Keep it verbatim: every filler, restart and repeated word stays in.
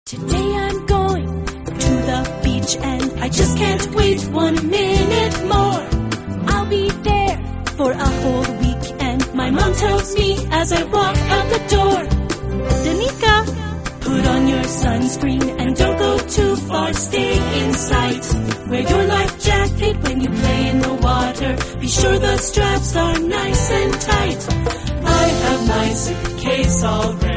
Today I'm going to the beach and I just can't wait one minute more. I'll be there for a whole week and my mom tells me as I walk out the door, Danica, put on your sunscreen and don't go too far, stay in sight. Wear your life jacket when you play in the water, be sure the straps are nice and tight. I have my suitcase all ready.